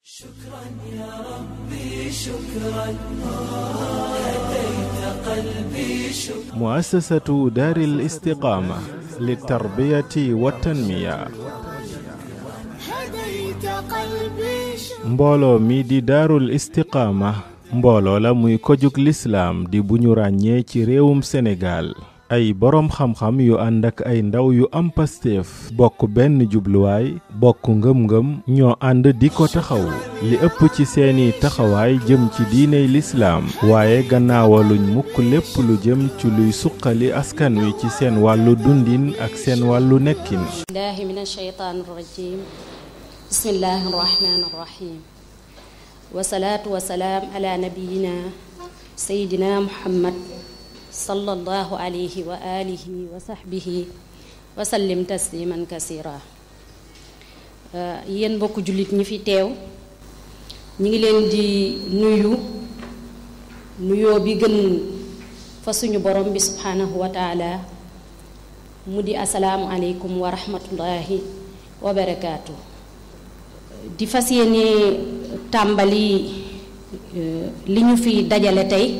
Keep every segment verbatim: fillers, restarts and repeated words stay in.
شكرا يا ربي شكرا هديت قلبي شكرا. مؤسسة دار الاستقامة للتربية والتنمية. هديت قلبي شكرا. mbooloo mi di daarul istiqaama mbooloo la muy ko jug lislaam di bu ñu ràññee ci réewum Sénégal. ay boroom xam-xam yu ànd ak ay ndaw yu am pasteef bokk benn jubluwaay bokk ngëm-ngëm ñoo ànd di ko taxawu li ëpp ci seeni taxawaay jëm ci diiney lislaam waaye gannaawaluñ mukk lépp lu jëm ci luy suqali askan wi ci seen wàllu dundin ak seen wàllu nekkin. billahi minash shaytaanir rajiim bismillahir rahmaanir rahiim wa salaatu wa salaam ala nabiyyina sayyidina muhammad sallallahu alayhi wa alihi wa sahbihi wa sallim tasliman kasira. yéen mbokk jullit ñi fi teew ñi ngi leen di nuyu nuyoo bi gën fa suñu borom bi subhanahu wa taala mu di asalaamu aleykum wa rahmatullahi wa barakaatu. di fas yéene tàmbali li ñu fi dajale tey.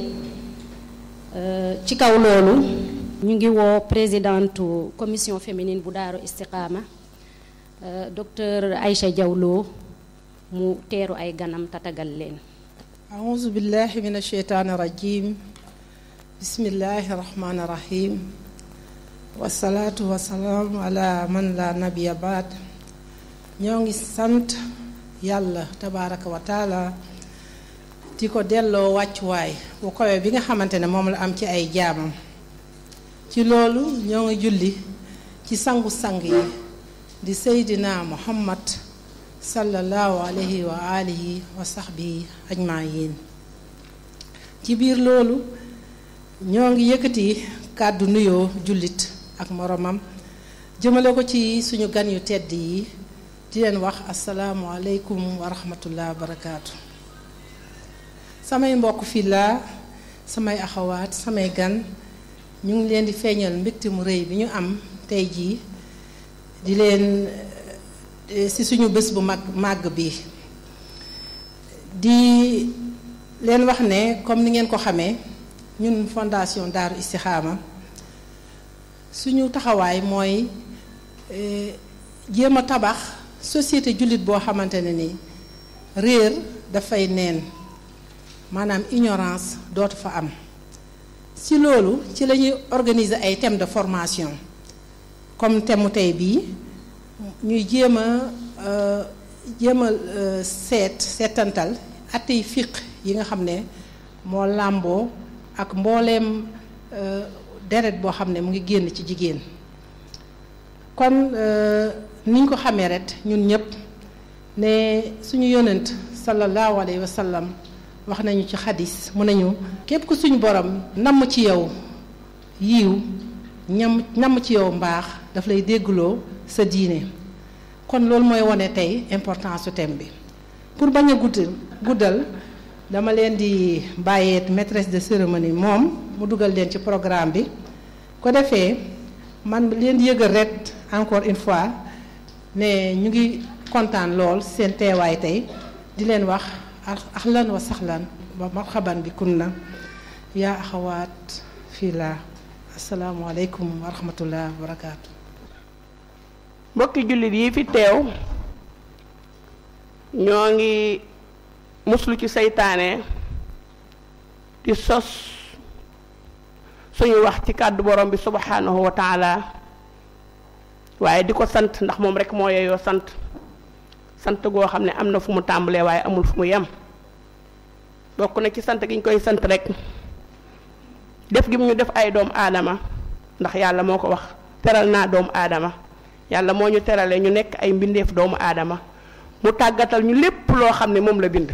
ci kaw loolu ñu ngi woo présidente commission féminine bu daaru istiqaama docteur Aïcha Diawlo mu teeru ay ganam tatagal leen. a'uuzu billahi mina sheytaani rajiim bismillahi rahmaani rahiim wasalaatu wasalaamu ala man la nabiya baad. ñoo ngi sant yàlla tabaaraka wa taala di ko delloo wàccuwaay bu kowe bi nga xamante ne moom la am ci ay jaamam. ci loolu ñoo ngi julli ci sangu-sang yi di seydina muhammad sallallahu alayhi wa alihi wa sahbihi ajmaïn. ci biir loolu ñoo ngi yëkkati kàddu nuyoo jullit ak moromam jëmale ko ci suñu gan yu tedd yi di leen wax asalaamu aleykum wa rahmatullah wa barakaatu. samay mbokk fii laa samay axawaat samay gan ñu ngi leen di feeñal mbégte mu rëy bi ñu am tey jii di leen ci suñu bés bu mag màgg bi di leen wax ne comme ni ngeen ko xamee ñun fondation Daaru Istixaama suñu taxawaay mooy jéem a tabax société jullit boo xamante ne ni réer dafay neen maanaam ignorance dootu fa am. ci loolu ci la ñuy organiser ay thèmes de formation comme thème mu tey bii ñuy jéem a jéem a seet seetantal atey fiq yi nga xam ne moo làmboo ak mbooleem deret boo xam ne mu ngi génn ci jigéen. kon niñ ko xamee rek ñun ñëpp ne suñu yonent sallallahu alayhi wa sallam wax nañu ci xadis mu nañu képp ku suñu borom namm ci yow yiiw ñam namm ci yow mbaax daf lay déggloo sa diine. kon loolu mooy wane tey importance su thème bi. pour bañ a guddal guddal dama leen di bàyyeet maîtresse de cérémonie moom mu dugal leen ci programme bi ko defee man leen di yëgal rek encore une fois ne ñu ngi kontaan lool seen teewaay tey di leen wax ahlan wa sahlan wa marhaban bi kunna yaa axawaat fii laa asalaamu aleykum wa rahmatullah wa barakaatu. mbokki jullit yi fi teew ñoo ngi muslu ci seytaane di sos suñu wax ci kàddu borom bi subhanahu wa taala waaye di ko sant ndax moom rek moo yeyoo sant sant goo xam ne am na fu mu tàmbalee waaye amul fu mu yem. bokk na ci sant gi ñu koy sant rek def gi mu ñu def ay doomu aadama ndax yàlla moo ko wax teral naa doomu aadama yàlla moo ñu teralee ñu nekk ay mbindeef doomu aadama mu tàggatal ñu lépp loo xam ne moom la bind.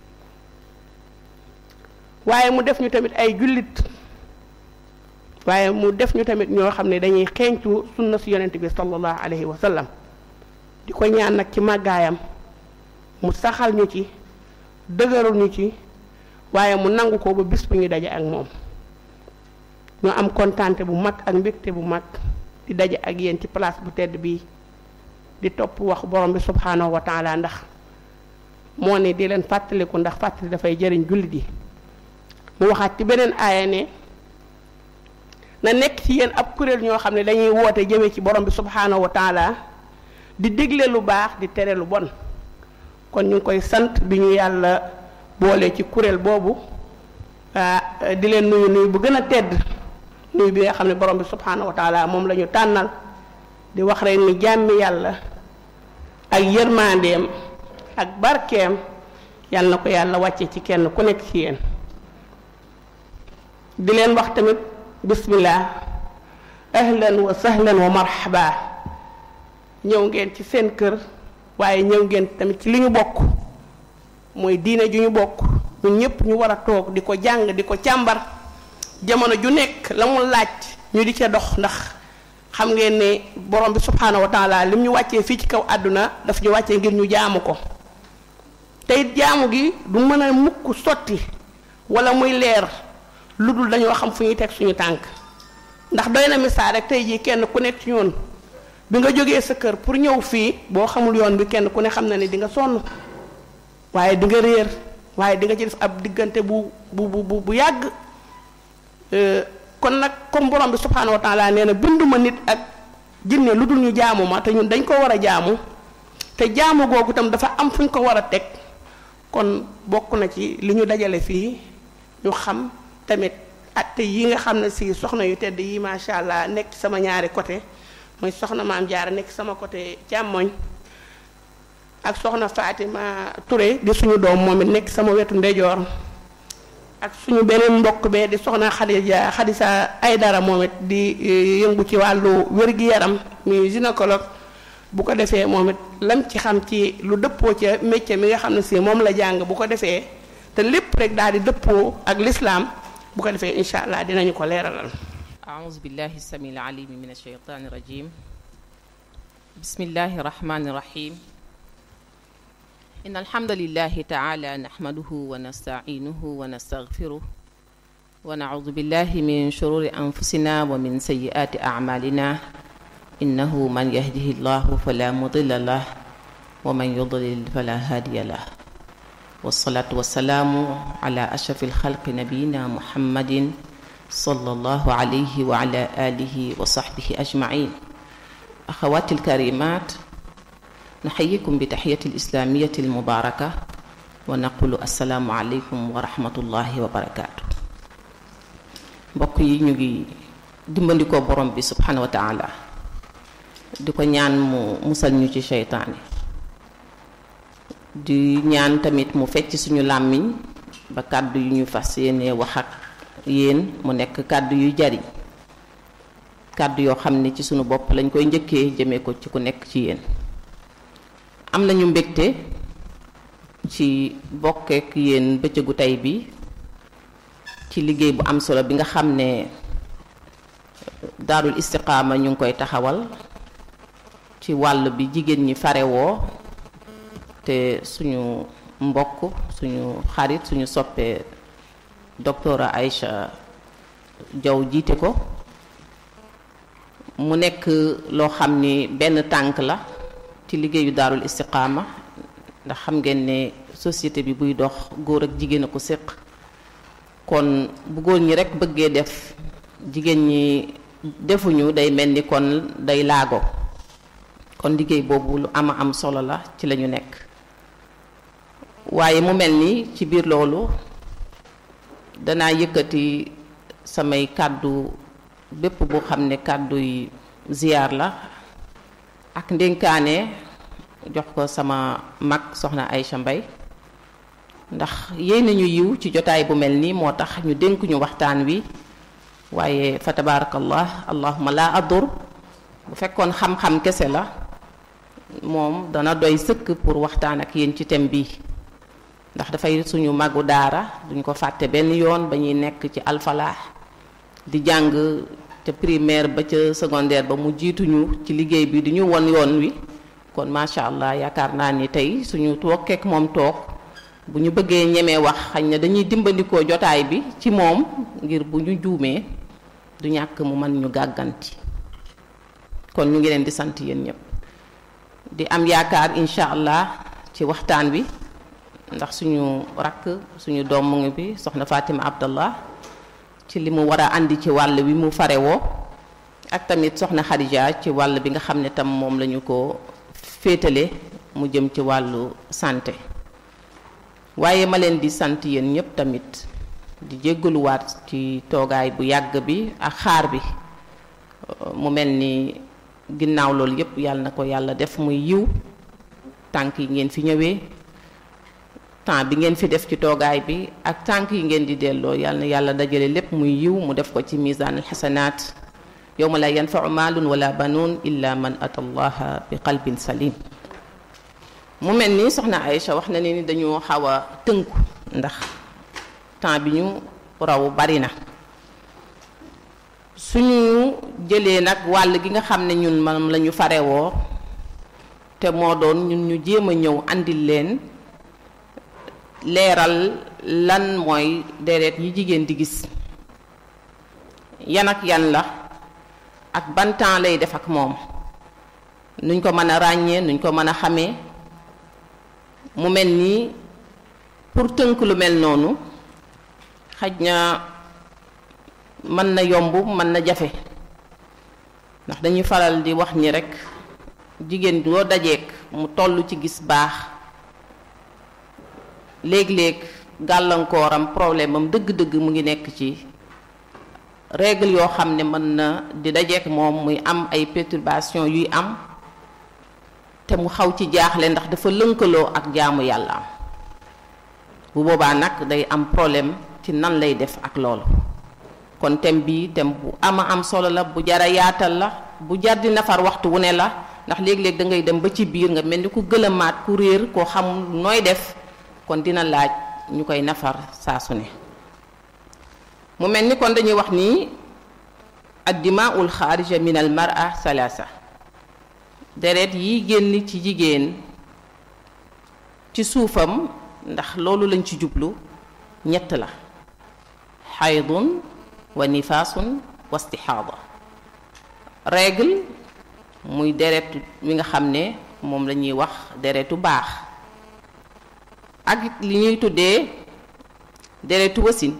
waaye mu def ñu tamit ay jullit waaye mu def ñu tamit ñoo xam ne dañuy xeeñcu sunna si yonent bi sallallahu alayhi wa sallam di ko ñaan nag ci màggaayam mu saxal ñu ci dëgëral ñu ci waaye mu nangu ko ba bis bu ñu daje ak moom. ñu am kontaante bu mag ak mbégte bu mag di daje ak yéen ci place bu tedd bii di topp wax borom bi subhanahu wa taala ndax moo ne di leen fàttaliku ndax fàttali dafay jëriñ jullit yi mu waxaat ci beneen aaya ne na nekk ci yéen ab kuréel ñoo xam ne dañuy woote jëmee ci borom bi subhaanahu wa taala di digle lu baax di tere lu bon kon ñu ngi koy sant bi ñu yàlla boole ci kuréel boobu di leen nuyu nuyu bu gën a tedd nuyu bi nga xam ne borom bi subhaanahu wa taala moom la ñu tànnal di wax rek ni jàmmi yàlla ak yërmandeem ak barkeem yàlla na ko yàlla wàcce ci kenn ku nekk ci yéen di leen wax tamit bismillah ahlan wa sahlan wa marhaba ñëw ngeen ci seen kër waaye ñëw ngeen tamit ci li ñu bokk mooy diine ju ñu bokk ñun ñëpp ñu war a toog di ko jàng di ko càmbar jamono ju nekk la mu laaj ñu di ca dox ndax xam ngeen ne borom bi subhaanahu wa taala lim ñu wàccee fii ci kaw àdduna daf ñu wàccee ngir ñu jaamu ko te it jaamu gi du mën a mukk sotti wala muy leer lu dul dañoo xam fu ñuy teg suñu tànk ndax doy na misaal rek tey jii kenn ku nekk ci ñoon bi nga jógee sa kër pour ñëw fii boo xamul yoon bi kenn ku ne xam na ne di nga sonn waaye di nga réer waaye di nga ci def ab diggante bu bu bu bu yàgg kon nag comme borom bi subhaanahu wa taala nee na binduma nit ak jinne lu dul ñu jaamu ma te ñun dañ ko war a jaamu te jaamu googu itam dafa am fu ñu ko war a teg kon bokk na ci li ñu dajale fii ñu xam tamit atte yi nga xam ne si soxna yu tedd yi macha allah nekk sama ñaari côté mooy soxna maam Jaara nekk sama côté càmmoñ ak soxna Fatima Touré di suñu doom moom it nekk sama wetu ndeyjoor ak suñu beneen mbokk bee di soxna Xadija Xadisa Aydara moom it di yëngu ci wàllu wér-gi-yaram muy gynécologue bu ko defee moom it lam ci xam ci lu dëppoo ca métier mi nga xam ne si moom la jàng bu ko defee te lépp rek daal di dëppoo ak l'islam bu ko defee incha allah dinañu ko leeralal. أعوذ بالله السميع العليم من الشيطان الرجيم بسم الله الرحمن الرحيم إن الحمد لله تعالى نحمده ونستعينه ونستغفره ونعوذ بالله من شرور أنفسنا ومن سيئات أعمالنا إنه من يهده الله فلا مضل له ومن يضلل فلا هادي له والصلاة والسلام على أشرف الخلق نبينا محمد صلى الله عليه وعلى آله وصحبه أجمعين. أخواتي الكريمات، نحييكم بتحية الإسلامية المباركة ونقول السلام عليكم ورحمة الله وبركاته. mbokk yi ñu ngi dimbandikoo borom bi subhanahu wa taala di ko ñaan mu musal ñu ci seytaane di ñaan tamit mu fecc suñu làmmiñ ba kàddu yu ñu fas yéene wax ak yéen mu nekk kàddu yu jariñ kàddu yoo xam ne ci sunu bopp lañ koy njëkkee jëmee ko ci ku nekk ci yéen. am nañu mbégte ci bokkeek yéen bëccëgu tey bi ci liggéey bu am solo bi nga xam ne daarul istiqaama ñu ngi koy taxawal ci wàll bi jigéen ñi farewoo te suñu mbokk suñu xarit suñu soppee docteur Aïcha Diaw jiite ko mu nekk loo xam ni benn tànk la ci liggéeyu daarul istiqaama ndax xam ngeen ne société bi buy dox góor ak jigéen a ko séq kon bu góor ñi rekk bëggee def jigéen ñi defuñu day mel ni kon day laago kon liggéey boobu lu ama am solo la ci lañu nekk waaye mu mel ni ci biir loolu danaa yëkkati samay kàddu bépp boo xam ne kàddu yi ziyaar la ak ndénkaane jox ko sama mag soxna Aïcha Mbay ndax yéen nañu yiw ci jotaay bu mel nii moo tax ñu dénk ñu waxtaan wi waaye fa tabarakallah allahumma la adur bu fekkoon xam-xam kese la moom dana doy sëkk pour waxtaan ak yéen ci thème bi ndax dafay suñu magu daara duñ ko fàtte benn yoon ba ñuy nekk ci alfalaax di jàng ca primaire ba ca secondaire ba mu jiituñu ci liggéey bi di ñu won yoon wi kon macha allah yaakaar naa ni tey suñu tokkeek moom toog bu ñu bëggee ñemee wax xañ na dañuy dimbandikoo jotaay bi ci moom ngir bu ñu juumee du ñàkk mu mën ñu gàgganti kon ñu ngi leen di sant yéen ñëpp di am yaakaar incha allah ci waxtaan bi ndax suñu rakk suñu doom mu ngi bi soxna Fatima Abdallah ci li mu war a andi ci wàll wi mu farewoo ak tamit soxna Khadija ci wàll bi nga xam ne tam moom lañu ko féetale mu jëm ci wàllu santé waaye ma leen di sant yéen ñëpp tamit di jéggaluwaat ci toogaay bu yàgg bi ak xaar bi mu mel ni ginnaaw loolu yëpp yàlla na ko yàlla def muy yiw tànk yi ngeen fi ñëwee temps bi ngeen fi def ci toogaay bi ak tànk yi ngeen di delloo yàlla na yàlla dajale lépp muy yiw mu def ko ci misaan al xasanaat yawma la yanfau maalun wala banuun illa man ata allaha bi qalbin salim. mu mel ni soxna Aïcha wax na ne ni dañoo xaw a tënku ndax temps bi ñu raw bari na suñu jëlee nag wàll gi nga xam ne ñun moom la ñu farewoo te moo doon ñun ñu jéem a ñëw andil leen leeral lan mooy deret yi jigéen di gis yan ak yan la ak ban temps lay def ak moom nuñ ko mën a ràññee nuñ ko mën a xamee mu mel nii pour tënk lu mel noonu xaj na mën na yomb mën na jafe ndax dañuy faral di wax ni rekk jigéen doo dajeek mu toll ci gis baax léeg-léeg gàllankooram problème am dëgg-dëgg mu ngi nekk ci règle yoo xam ne mën na di dajeek moom muy am ay perturbation yuy am te mu xaw ci jaaxle ndax dafa lënkaloo ak jaamu yàlla am bu boobaa nag day am problème ci nan lay def ak loolu kon thème bi thème bu ama am solo la bu jara yaatal la bu jar di nafar waxtu wu ne la ndax léeg-léeg da ngay dem ba ci biir nga mel ni ku gëlëmaat ku réer koo xamul nooy def kon dina laaj ñu koy nafar saa su ne mu mel ni kon dañuy wax ni addimaul xaarija min al mar'a salaasa deret yi génn ci jigéen ci suufam ndax loolu lañ ci jublu ñett la xaydun wa nifaasun wa istixaada règle muy deret mi nga xam ne moom la ñuy wax deretu baax ak li ñuy tuddee deretu wasin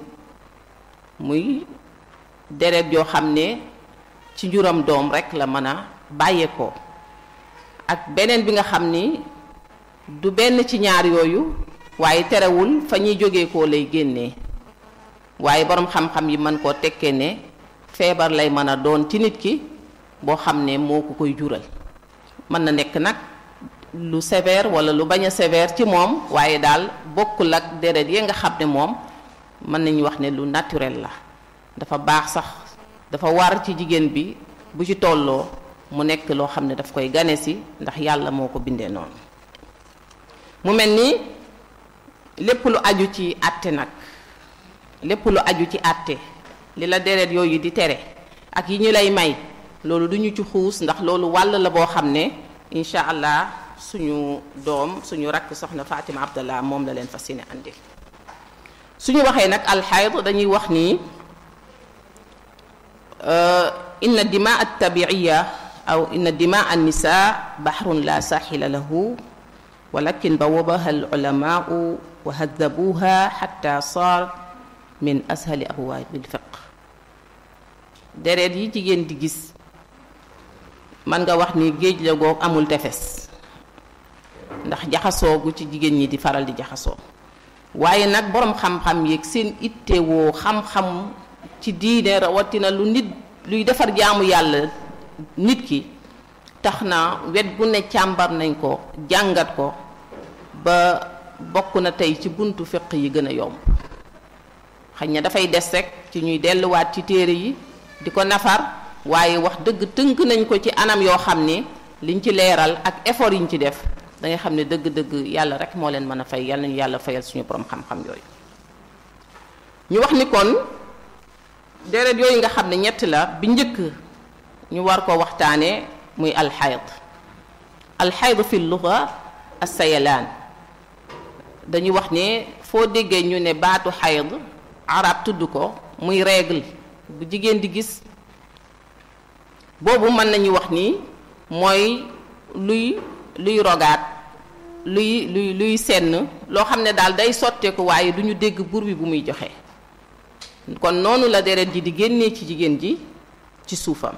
muy deret yoo xam ne ci njuram doom rekk la mën a bàyyeekoo ak beneen bi nga xam ni du benn ci ñaar yooyu waaye terewul fa ñuy jógee koo lay génnee waaye boroom xam-xam yi mën koo tekkee ne feebar lay mën a doon ci nit ki boo xam ne moo ko koy jural mën na nekk nag lu sévère walla lu bañ a sévère ci moom waaye daal bokkul ak deret yi nga xam ne moom mën nañu wax ne lu naturel la dafa baax sax dafa war ci jigéen bi bu ci tolloo mu nekk loo xam ne daf koy gane si ndax yàlla moo ko bindee noonu mu mel ni lépp lu aju ci àtte nag lépp lu aju ci àtte li la deret yooyu di tere ak yi ñu lay may loolu du ñu ci xuus ndax loolu wàll la boo xam ne incha allah suñu doom suñu rakk soxna Fatima Abdallah moom la leen fas yéene andil suñu waxee nag alxayd dañuy wax ni inna dimaa attabiiya aw inna dimaa annisa bahrun la saaxila lahu walakin bawabaha al ulamaau wa haddabuha xatta saar min ashali abwaabil fiq deret yi jigéen di gis man nga wax ni géej la goog amul tefes ndax jaxasoo gu ci jigéen ñi di faral di jaxasoo waaye nag boroom xam-xam yeeg seen ittewoo xam-xam ci diine rawatina lu nit luy defar jaamu yàlla nit ki tax na wet gu ne càmbar nañ ko jàngat ko ba bokk na tey ci buntu fiq yi gën a yomb xëy na dafay des rek ci ñuy delluwaat ci téere yi di ko nafar waaye wax dëgg tënk nañ ko ci anam yoo xam ne liñ ci leeral ak effort yiñ ci def da ngay xam ne dëgg-dëgg yàlla rek moo leen mën a fay yàlla nañu yàlla fayal suñu borom xam-xam yooyu ñu wax ni kon deret yooyu nga xam ne ñett la bi njëkk ñu war ko waxtaane muy alxayd alxayd fi luga assayalaan dañuy wax ne foo déggee ñu ne baatu xayd arab tudd ko muy règle bu jigéen di gis boobu mën nañu wax ni mooy luy luy rogaat luy luy luy senn loo xam ne daal day sotteeku waaye du ñu dégg bur bi bu muy joxe kon noonu la deret ji di génnee ci jigéen ji ci suufam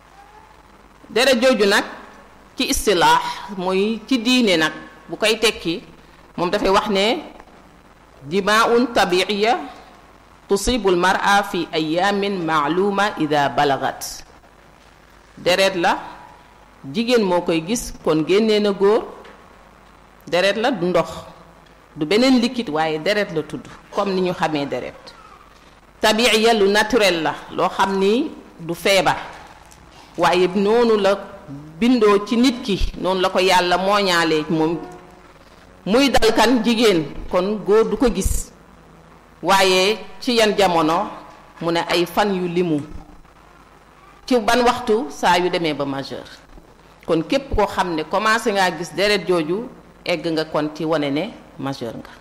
deret jooju nag ci istilaax mooy ci diine nag bu koy tekki moom dafay wax ne dimaa'un tabiiya tusibu almar'a fi ayaamin ma'luma ida balagat deret la jigéen moo koy gis kon génnee na góor deret la du ndox du beneen liquide waaye deret la tudd comme ni ñu xamee deret tabiiya lu naturel la loo xam ni du feebar waaye noonu la bindoo ci nit ki noonu la ko yàlla mooñaalee moom muy dal kan jigéen kon góor du ko gis waaye ci yan jamono mu ne ay fan yu limu ci ban waxtu saa yu demee ba majeur kon képp koo xam ne commencé ngaa gis deret jooju egg nga kon ci wane ne majeur nga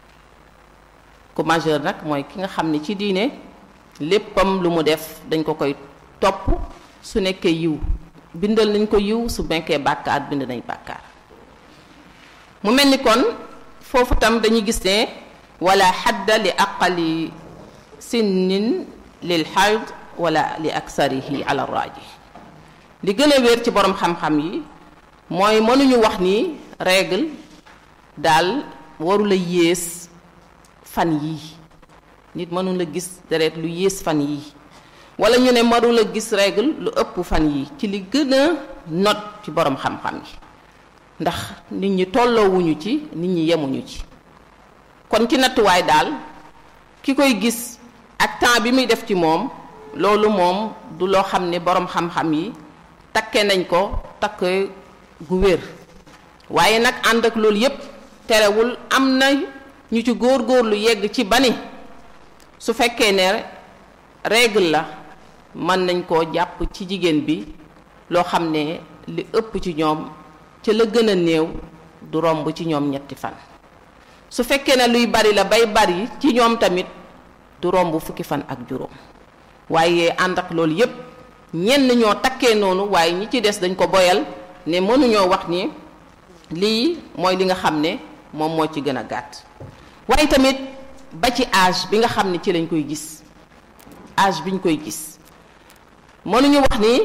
ku majeur nag mooy ki nga xam ne ci diine léppam lu mu def dañ ko koy topp su nekkee yiw bindal nañ ko yiw su nekkee bàkkaar bind nañ bàkkaar mu mel ni kon foofu tam dañuy gis ne wala xadda li aqali sinnin lil xayd wala li aksarihi ala raji li gën a wér ci borom xam-xam yi mooy mënuñu wax ni règle daal warula yées fan yii nit mënula gis deret lu yées fan yii wala ñu ne mënula gis règle lu ëpp fan yii ci li gën a not ci borom xam-xam yi ndax nit ñi tolloowuñu ci nit ñi yemuñu ci kon ci nattuwaay daal ki koy gis ak temps bi muy def ci moom loolu moom du loo xam ne borom xam-xam yi takke nañ ko takk gu wér waaye nag ànd ak loolu yépp terewul am na ñu ci góor-góorlu yegg ci bani su fekkee ne règle la mën nañ koo jàpp ci jigéen bi loo xam ne li ëpp ci ñoom ca la gën a néew du romb ci ñoom ñetti fan su fekkee ne luy bari la bay bari ci ñoom tamit du romb fukki fan ak juróom waaye ànd ak loolu yépp ñenn ñoo takkee noonu waaye ñi ci des dañ ko boyal ne mënuñoo wax ni lii mooy li nga xam ne moom moo ci gën a gàtt waaye tamit ba ci âge bi nga xam ne ci lañ koy gis âge biñ koy gis mënuñu wax ni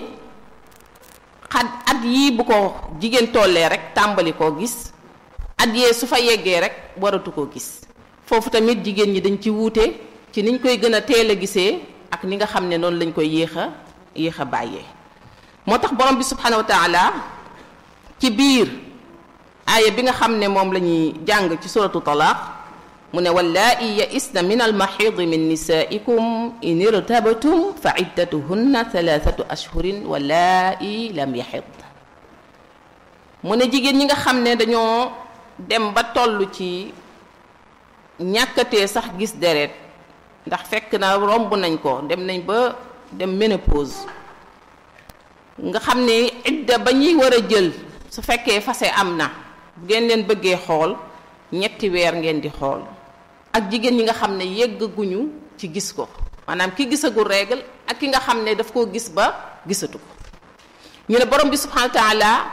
xat at yii bu ko jigéen tollee rek tàmbali koo gis at yee su fa yeggee rek waratu koo gis foofu tamit jigéen ñi dañ ci wuute ci niñ koy gën a teel a gisee ak ni nga xam ne noonu lañ koy yéex a yéex a bàyyee moo tax borom bi subhanahu wa taala ci biir aaya bi nga xam ne moom la ñuy jàng ci suratu talaq mu ne wallaa'i ya'isna min almaxiidi min nisaikum in irtabtum fa iddatuhunna thalathatu ashhurin wallaa'i lam yaxid mu ne jigéen ñi nga xam ne dañoo dem ba toll ci ñàkkatee sax gis deret ndax fekk na romb nañ ko dem nañ ba dem ménopause nga xam ne idda ba ñuy war a jël su fekkee fase am na bu ngeen leen bëggee xool ñetti weer ngeen di xool ak jigéen ñi nga xam ne yeggaguñu ci gis ko maanaam ki gisagul règle ak ki nga xam ne daf koo gis ba gisatu ko ñu ne borom bi subhanahu wa taala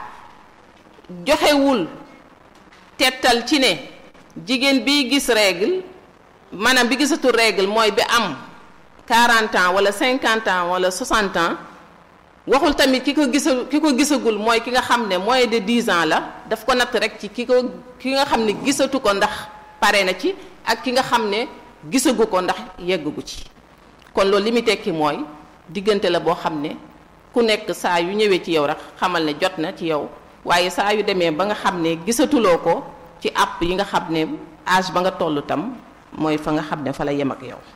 joxewul tettal ci ne jigéen bi gis règle maanaam bi gisatul règle mooy bi am quarante ans wala cinquante ans wala soixante ans waxul tamit ki ko gisa ki ko gisagul mooy ki nga xam ne moins de dix ans la daf ko natt rek ci ki ko ki nga xam ne gisatu ko ndax pare na ci ak ki nga xam ne gisagu ko ndax yeggagu ci kon loolu li muy tekki mooy diggante la boo xam ne ku nekk saa yu ñëwee ci yow rek xamal ne jot na ci yow waaye saa yu demee ba nga xam ne gisatuloo ko ci àpp yi nga xam ne âge ba nga toll tam mooy fa nga xam ne fa la yem ak yow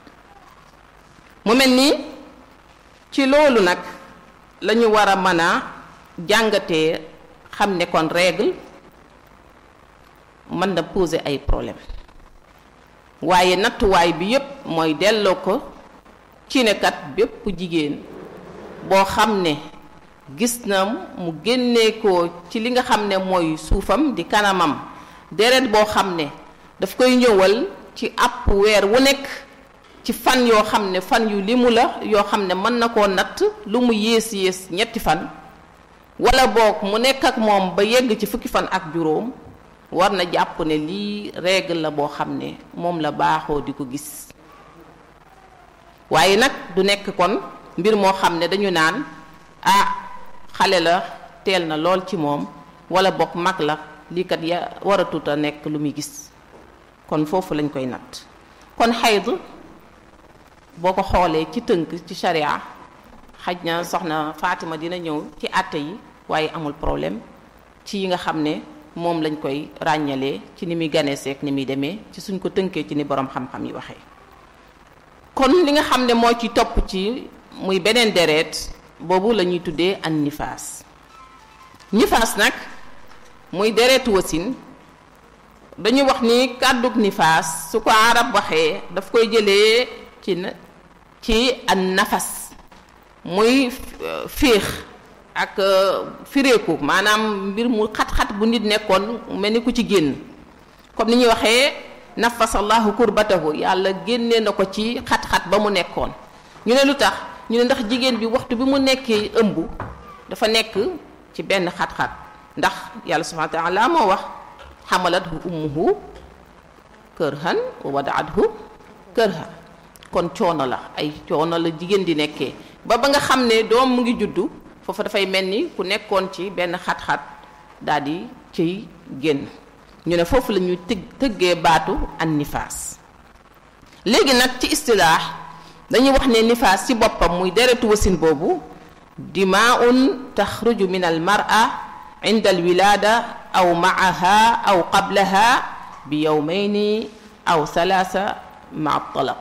mu mel ni ci loolu nag la ñu war a mën a jàngatee xam ne kon règle mën na poser ay problème waaye nattuwaay bi yépp mooy delloo ko ci ne kat bépp jigéen boo xam ne gis na mu génnee ko ci li nga xam ne mooy suufam di kanamam deret boo xam ne daf koy ñëwal ci àpp weer wu nekk ci fan yoo xam ne fan yu limu la yoo xam ne mën na koo natt lu mu yées yées ñetti fan wala boog mu nekk ak moom ba yegg ci fukki fan ak juróom war na jàpp ne lii règle la boo xam ne moom la baaxoo di ko gis waaye nag du nekk kon mbir moo xam ne dañu naan ah xale la teel na lool ci moom wala bokk mag la lii kat ya waratut a nekk lu muy gis kon foofu lañ koy natt kon xayd boo ko xoolee ci tënk ci sharia xaj na soxna Fatima dina ñëw ci àtte yi waaye amul problème ci yi nga xam ne moom lañ koy ràññalee ci ni muy ganeeseek ni muy demee ci suñ ko tënkee ci ni borom xam-xam yi waxee kon li nga xam ne moo ci topp ci muy beneen deret boobu la ñuy tuddee an nifaas nifaas nag muy deretu wasin dañu wax ni kàddug nifaas su ko arab waxee daf koy jëlee ci ci an nafas muy féex ak fireeku maanaam mbir mu xat-xat bu nit nekkoon mel ni ku ci génn comme ni ñuy waxee nafasallahu kurbatahu yàlla génnee na ko ci xat-xat ba mu nekkoon ñu ne lu tax ñu ne ndax jigéen bi waxtu bi mu nekkee ëmb dafa nekk ci benn xat-xat ndax yàlla subhanahu wa ta'ala moo wax xamalathu ummuhu kërhan wa wadaathu kërha kon coono la ay coono la jigéen di nekkee ba ba nga xam ne doom mu ngi juddu foofu dafay mel ni ku nekkoon ci benn xat-xat daal di ciy génn ñu ne foofu la ñuy tëgg tëggee baatu an nifaas léegi nag ci istilaax dañuy wax ne nifaas ci boppam muy deretu wasin boobu dimaa'un taxruju min al mar'a inda al wilaada aw maaha aw qablaha bi yawmayni aw salaasa ma talaq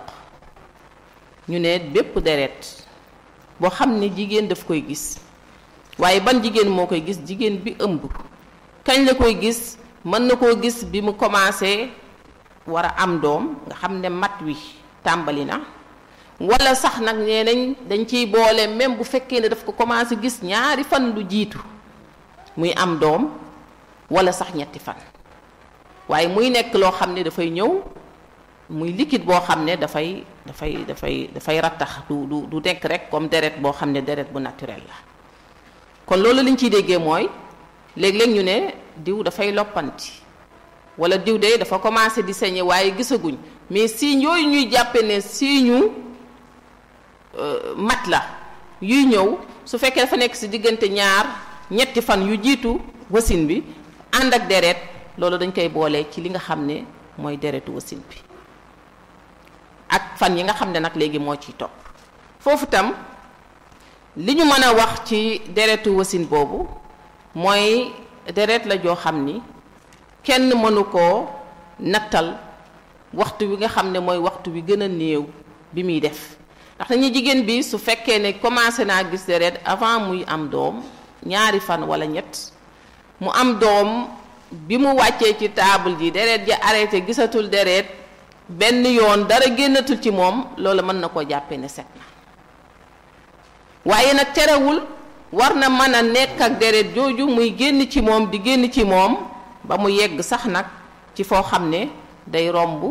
ñu ne bépp deret boo xam ne jigéen daf koy gis waaye ban jigéen moo koy gis jigéen bi ëmb kañ la koy gis mën na koo gis bi mu commencé war a am doom nga xam ne mat wi tàmbali na wala sax nag nee nañ dañ ciy boole même bu fekkee ne daf ko commencé gis ñaari fan lu jiitu muy am doom wala sax ñetti fan waaye muy nekk loo xam ne dafay ñëw muy liquide boo xam ne dafay dafay dafay dafay rattax du du du nekk rek comme deret boo xam ne deret bu naturel la kon loolu liñ ciy déggee mooy léeg-léeg ñu ne diw dafay loppanti wala diw de dafa commencé di saigner waaye gisaguñ mais signes yooyu ñuy jàppe ne signe mat la yuy ñëw su fekkee dafa nekk ci diggante ñaar ñetti fan yu jiitu wasin bi ànd ak deret loolu dañ koy boole ci li nga xam ne mooy deretu wasin bi ak fan yi nga xam ne nag léegi moo ciy topp foofu tam li ñu mën a wax ci deretu wasin boobu mooy deret la joo xam ni kenn mënu koo nattal waxtu wi nga xam ne mooy waxtu wi gën a néew bi muy def ndax nañu jigéen bi su fekkee ne commencé naa gis deret avant muy am doom ñaari fan wala ñett mu am doom bi mu wàccee ci table ji deret ji arrêté gisatul deret benn yoon dara génnatul ci moom loolu mën na koo jàppee ne set na waaye nag terewul war na mën a nekk ak deret jooju muy génn ci moom di génn ci moom ba mu yegg sax nag ci foo xam ne day romb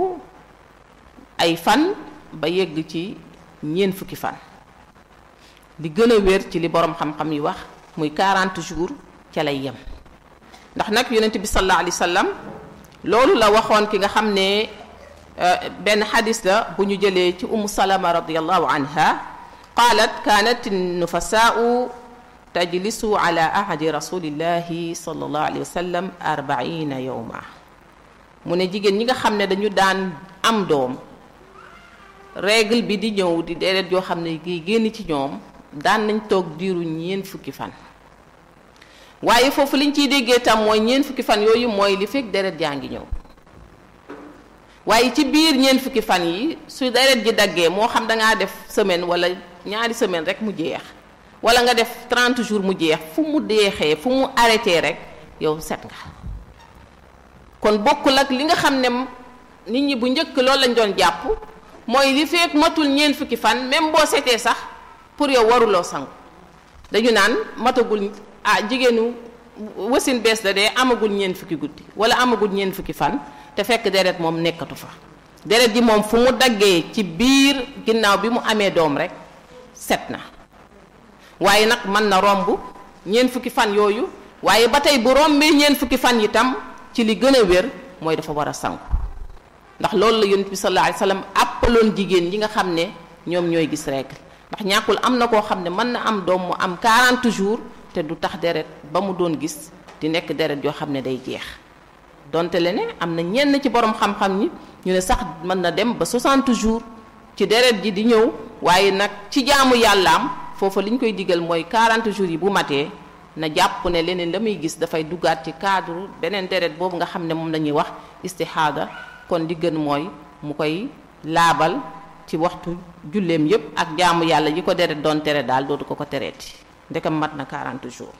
ay fan ba yegg ci ñeent fukki fan li gën a wér ci li borom xam-xam yi wax muy quarante jours ca lay yem ndax nag yonent bi sallallahu alayhi wa sallam loolu la waxoon ki nga xam ne benn xadis la bu ñu jëlee ci umu salama radiallahu anha qaalat kaanat nufasaau tajlisu ala ahadi rasulillahi sallallahu alayhi wa sallam arbaina yowma mu ne jigéen ñi nga xam ne dañu daan am doom règle bi di ñëw di deret yoo xam ne gi génn ci ñoom daan nañ toog diiru ñeent fukki fan waaye foofu liñ ciy déggee tam mooy ñeent fukki fan yooyu mooy li fekk deret jaa ngi ñëw waaye ci biir ñeent fukki fan yi su deret ji daggee moo xam dangaa def semaine wala ñaari semaine rek mu jeex wala nga def trente jours mu jeex fu mu deexee fu mu arrêté rek yow set nga kon bokkul ak li nga xam ne nit ñi bu njëkk loolu lañ doon jàpp mooy li fekk matul ñeent fukki fan même boo setee sax pour yow waruloo sangu dañu naan matagul ah jigéenu wasin bees la dee amagul ñeent fukki guddi wala amagul ñeent fukki fan te fekk deret moom nekkatu fa deret ji moom fu mu daggee ci biir ginnaaw bi mu amee doom rek set na waaye nag mën na romb ñeent fukki fan yooyu waaye ba tey bu rombee ñeent fukki fan itam ci li gën a wér mooy dafa war a sangu ndax loolu la yonent bi sallallahu alayhi wasallam appaloon jigéen ñi nga xam ne ñoom ñooy gis règle ndax ñàkkul am na koo xam ne mën na am doom mu am quarante jours te du tax deret ba mu doon gis di nekk deret yoo xam ne day jeex donte le ne am na ñenn ci borom xam-xam ñi ñu ne sax mën na dem ba soixante jours ci deret ji di ñëw waaye nag ci jaamu yàllaam foofa li ñu koy digal mooy quarante jours yi bu matee na jàpp ne leneen la muy gis dafay duggaat ci cadre beneen deret boobu nga xam ne moom la ñuy wax istihada kon li gën mooy mu koy laabal ci waxtu julleem yépp ak jaamu yàlla yi ko deret doon tere daal dootu ko ko tereeti ndekam mat na quarante jours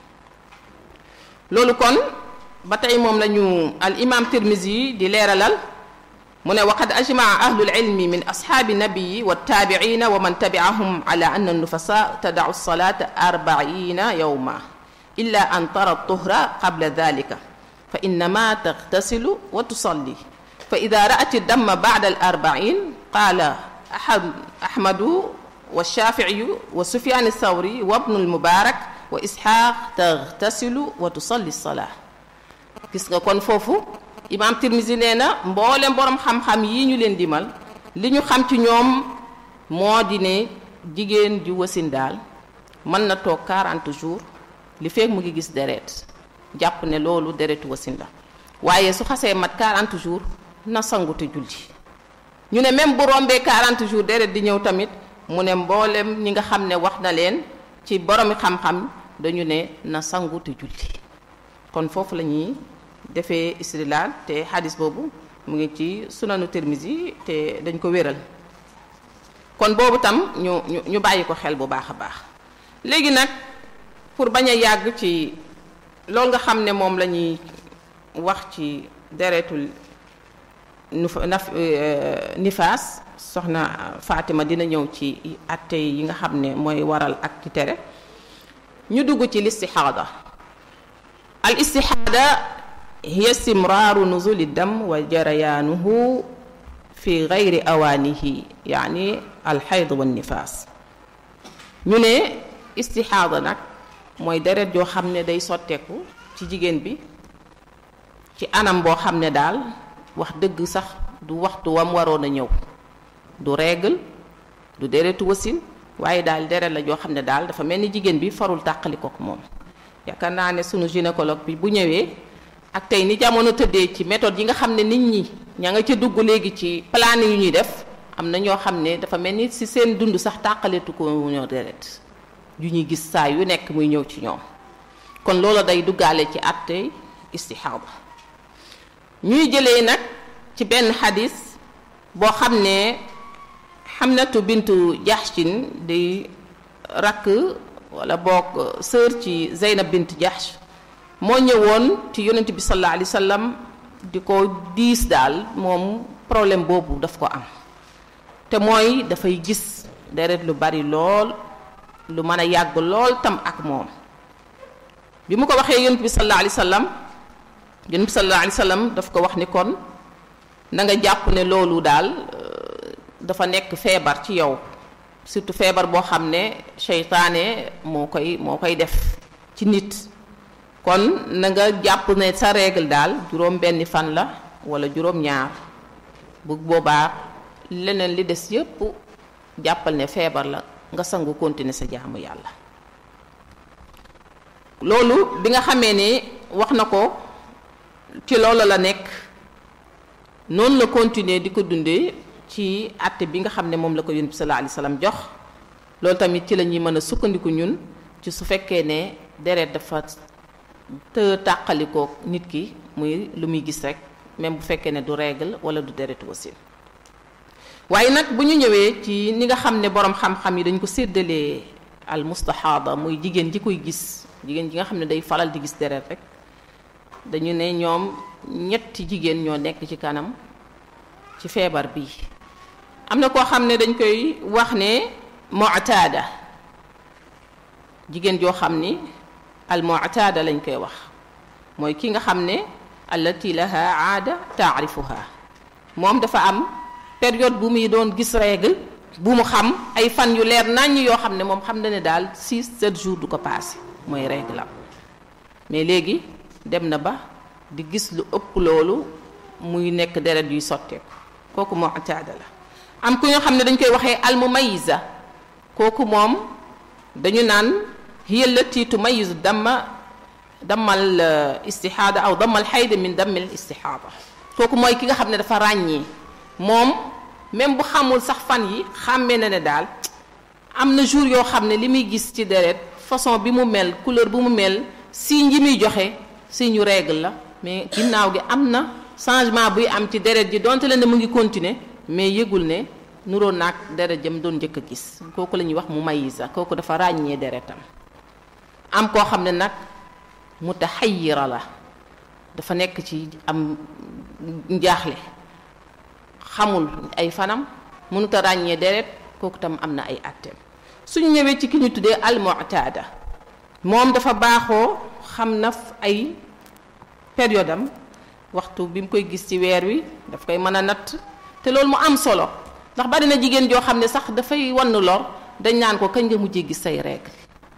loolu kon ba tey moom la ñu al imam Tirmizi di leeralal mu ne waqad ajmaa ahlul ilmi min ashaabi nabii wa taabiina wa man tabiahum ala anna nufasa tadau salata arbaina yawma illa an tara tuhra qabla dhalika fa innama taghtasilu wa tusalli fa ida ra'at ad-damma ba'da al-arba'in qala ahad ahmadu wa shafi'i wa sufyan ath-thawri wa ibn al-mubarak wa ishaq taghtasilu wa tusalli as-salah gis nga kon foofu imam Tirmizi nee na mboolem borom xam-xam yi ñu leen dimal li ñu xam ci ñoom moo di ne jigéen ju wasin daal mën na toog quarante jours li fekk mu ngi gis deret jàpp ne loolu deretu wasin la waaye su xasee mat quarante jours na sangu te julli ñu ne même bu rombee quarante jours deret di ñëw tamit mu ne mboolem ñi nga xam ne wax na leen ci boromi xam-xam dañu ne na sangu te julli kon foofu la ñuy defee istidlaal te xadis boobu mu ngi ci sunanu Tirmizi te dañ ko wéral kon boobu tam ñu ñu ñu bàyyi ko xel bu baax a baax léegi nag pour bañ a yàgg ci loolu nga xam ne moom la ñuy wax ci deretul naf nifaas soxna Fatima dina ñëw ci atte yi nga xam ne mooy waral ak ci tere ñu dugg ci listixaada al istixaada hiya istimraaru nuzuli dam wa jarayaanuhu fi gayri awaanihi yaani alxayd wa nifaas ñu ne istixaada nag mooy deret yoo xam ne day sotteeku ci jigéen bi ci anam boo xam ne daal wax dëgg sax du waxtu wam waroon a ñëw du règle du deretu wasin waaye daal deret la joo xam ne daal dafa mel ni jigéen bi farul tàqali ko moom yaakaar naa ne sunu gynécologue bi bu ñëwee ak tey ni jamono tëddee ci méthode yi nga xam ne nit ñi ña nga ca dugg léegi ci planning yu ñuy def am na ñoo xam ne dafa mel ni si seen dund sax tàqaletu ko ñoo deret yu ñuy gis saa yu nekk muy ñëw ci ñoom kon loolu day duggaale ci àtte istixaada ñuy jëlee nag ci benn xadis boo xam ne Xamnatu bintu Jahshin di rakk wala boog sœur ci Zeynab bint Jahsh moo ñëwoon ci yonent bi sallallahu alayhi wa sallam di ko diis daal moom problème boobu daf ko am te mooy dafay gis deret lu bari lool lu mën a yàgg lool tam ak moom bi mu ko waxee yonent bi sallallahu alayhi wa sallam yonent bi sallallahu alayhi wa sallam daf ko wax ni kon na nga jàpp ne loolu daal dafa nekk feebar ci yow surtout feebar boo xam ne seytaane moo koy moo koy def ci nit kon na nga jàpp ne sa règle daal juróom benni fan la wala juróom ñaar bu boobaa leneen li des yépp jàppal ne feebar la nga sangu continuer sa jaamu yàlla loolu bi nga xamee ne wax na ko ci loolu la nekk noonu la continuer di ko dundee ci àtte bi nga xam ne moom la ko yonent bi sallallahu alayhi wasallam jox loolu tamit ci la ñuy mën a sukkandiku ñun ci su fekkee ne deret dafa te tàqalikoo nit ki muy lu muy gis rek même bu fekkee ne du règle wala du deretu wasin waaye nag bu ñu ñëwee ci ni nga xam ne borom xam-xam yi dañ ko séddalee al mustahaada muy jigéen ji koy gis jigéen ji nga xam ne day faral di gis deret rek dañu ne ñoom ñetti jigéen ñoo nekk ci kanam ci feebar bi am na koo xam ne dañ koy wax ne mu'taada jigéen joo xam ni al mu'taada lañ koy wax mooy ki nga xam ne allati laha aada taarifuha moom dafa am période bu muy doon gis règle bu mu xam ay fan yu leer naññ yoo xam ne moom xam na ne daal six sept jours du ko passé mooy règle am mais léegi dem na ba di gis lu ëpp loolu muy nekk deret yuy sotteeku kooku mu'taada la. am ku ñoo xam ne dañ koy waxee al mumayyiza kooku moom dañu naan hiya allati tumayyizu damma dammal istihaada aw dammal xayda min dammil istihaada kooku mooy ki nga xam ne dafa ràññee moom même bu xamul sax fan yi xàmmee na ne daal am na jour yoo xam ne li muy gis ci deret façon bi mu mel couleur bu mu mel signe yi muy joxe signe yu règle la mais ginnaaw gi am na changement buy am ci deret ji donte la ne mu ngi continuer mais yëgul ne nuroo naag deret jëm doon njëkk a gis kooku la ñuy wax mumayyiza kooku dafa ràññee deretam. am koo xam ne nag mutahayyira la dafa nekk ci am njaaxle xamul ay fanam mënut a ràññee deret kooku tam am na ay atteem. suñu ñëwee ci ki ñu tuddee al mu'taada moom dafa baaxoo xam na ay période am waxtu bi mu koy gis ci weer wi daf koy mën a natt te loolu mu am solo ndax bari na jigéen joo xam ne sax dafay wann lor dañ naan ko kañ nga mujjee gis say règle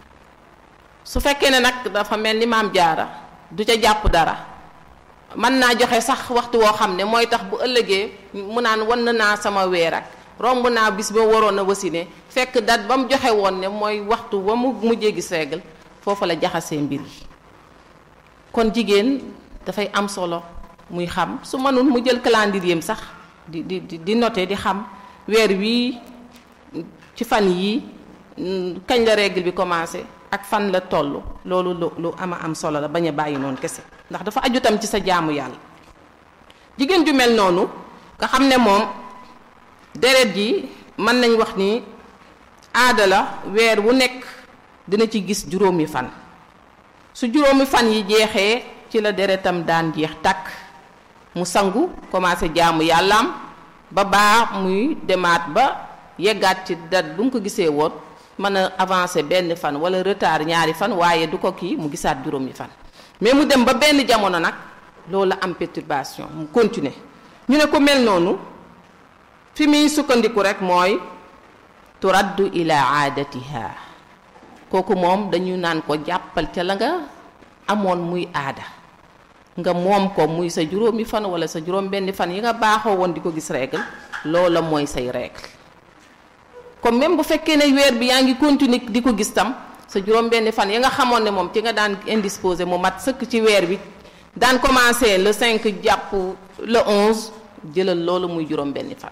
su fekkee ne nag dafa mel ni maam jaara du ca jàpp dara mën naa joxe sax waxtu woo xam ne mooy tax bu ëllëgee mu naan wan naa sama weer ak romb naa bis ba waroon a wasine fekk dat ba mu joxe woon ne mooy waxtu ba mu mujjee gis règle foofu la jaxasee mbir yi. kon jigéen dafay am solo muy xam su mënul mu jël calendrier sax di di di noter di xam weer wii ci fan yii kañ la règle bi commencé ak fan la toll loolu lu lu ama am solo la bañ a bàyyi noonu kese ndax dafa aju tam ci sa jaamu yàlla. jigéen ju mel noonu nga xam ne moom deret ji mën nañ wax ni aada la weer wu nekk dina ci gis juróomi fan su juróomi fan yi jeexee ci la deretam daan jeex tàkk mu sangu commencé jaamu yàllaam ba baa muy demaat ba yeggaat ci dat bu mu ko gisee woon mën a avancer benn fan wala retard ñaari fan waaye du ko kii mu gisaat juróomi fan mais mu dem ba benn jamono nag loolu la am perturbation mu continuer ñu ne ko mel noonu fi muy sukkandiku rek mooy turaddu ila aadatiha kooku moom dañu naan ko jàppal ca la nga amoon muy aada nga moom ko muy sa juróomi fan wala sa juróom benn fan yi nga baaxoo woon di ko gis règle loola mooy say règle comme même bu fekkee ne weer bi yaa ngi continuer di ko gis tam sa juróom benn fan yi nga xamoon ne moom ci nga daan indisposé mu mat sëkk ci weer bi daan commencé le cinq jàpp le onze jëlal loolu muy juróom benn fan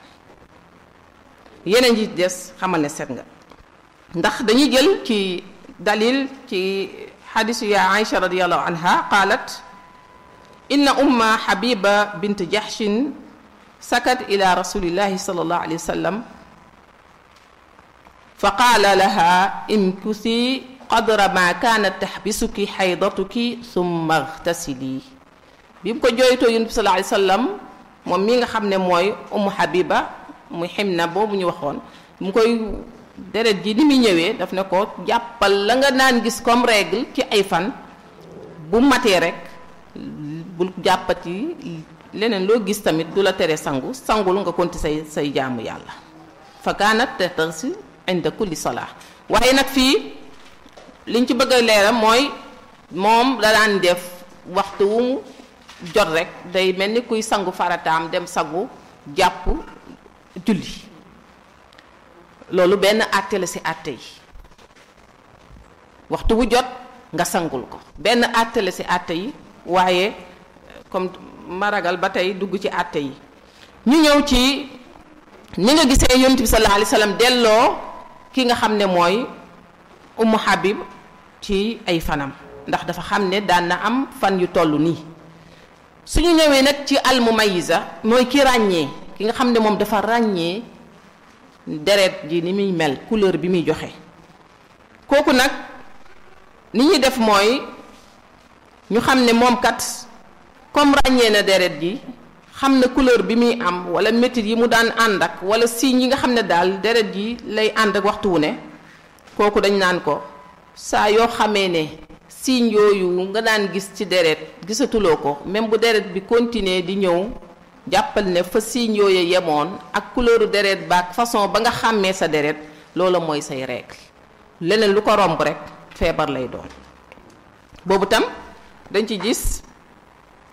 yeneen yi des xamal ne set nga ndax dañuy jël ci dalil ci xadisu ya Aïcha radiyallahu anha qaalat inna umma Habiba bint Jahshin sakat ila rasulillahi sallallahu alayhi wa sallam fa qaala laha imkusi qadra ma kaanat taxbisuki xaydatuki summa igtasili bi mu ko jooytoo yonent bi sallallahu alayhi wa sallam moom mi nga xam ne mooy ummu Habiba muy Himna boobu ñu waxoon mu koy deret ji ni muy ñëwee daf ne ko jàppal la nga naan gis comme règle ci ay fan bu matee rek bul jàppati leneen loo gis tamit du la tere sangu sangul nga konti say say jaamu yàlla fa kaanat taghtasil inda kulli salah waaye nag fii liñ ci bëgg a leeral mooy moom da daan def waxtu wu mu jot rek day mel ni kuy sangu farataam dem sangu jàpp julli loolu benn àtte la ci àtte yi waxtu wu jot nga sangul ko benn àtte la ci àtte yi waaye comme ma ragal ba tey dugg ci àtte yi ñu ñëw ci ni nga gisee yonent bi sallallahu alayhi wa sallam delloo ki nga xam ne mooy Ummu Habib ci ay fanam ndax dafa xam ne daan na am fan yu toll nii suñu ñëwee nag ci al mumayyiza mooy ki ràññee ki nga xam ne moom dafa ràññee deret ji ni muy mel couleur bi muy joxe kooku nag ni ñuy def mooy ñu xam ne moom kat comme ràññee na deret ji xam na couleur bi muy am wala métit yi mu daan ànd ak wala signes yi nga xam ne daal deret ji lay ànd ak waxtu wu ne kooku dañ naan ko saa yoo xamee ne signes yooyu nga daan gis ci deret gisatuloo ko même bu deret bi continuer di ñëw jàppal ne fa signes yooyu yemoon ak couleuru deret ba ak façon ba nga xàmmee sa deret loola mooy say règle leneen lu ko romb rek feebar lay doon boobu tam dañ ci gis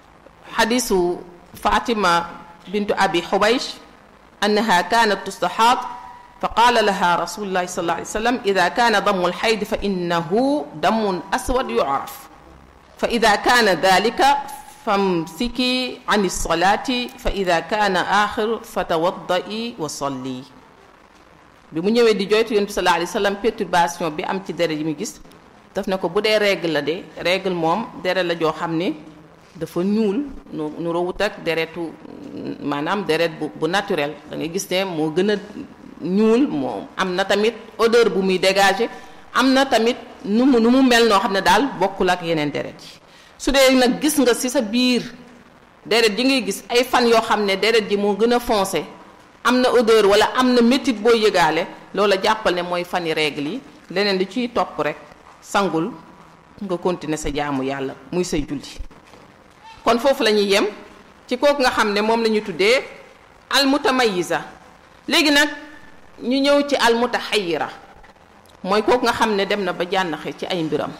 xadisu Fatima bintu abi xubaysh annaha kanat tustahaad fa qaala laha rasulullahi sallallahu alayhi wa sallam ida kaana damu alxayd fa innahu damun aswad yu'raf fa ida kaana dalika famsiki an alsolati fa ida kaana axir fa tawaddai wa salli. bi mu ñëwee di joytu yonent bi sallallahu alayhi wa sallam perturbation bi am ci deret yi mu gis daf ne ko bu dee règle la de règle moom deret la joo xam ne dafa ñuul nu nu rawut ak deretu maanaam deret bu bu naturel da ngay gis ne moo gën a ñuul moom am na tamit odeur bu muy dégager am na tamit nu mu nu mu mel noo xam ne daal bokkul ak yeneen deret yi. su dee nag gis nga ci sa biir deret ji ngay gis ay fan yoo xam ne deret ji moo gën a foncé am na odeur wala am na métit boo yëgaale loola jàppal ne mooy fani règle yi leneen di ciy topp rek sangul nga continuer sa jaamu yàlla muy say julli. kon foofu la ñuy yem ci kooku nga xam ne moom la ñu tuddee almutamayiza. léegi nag ñu ñëw ci almutaxayira mooy kooku nga xam ne dem na ba jànnaxe ci ay mbiram.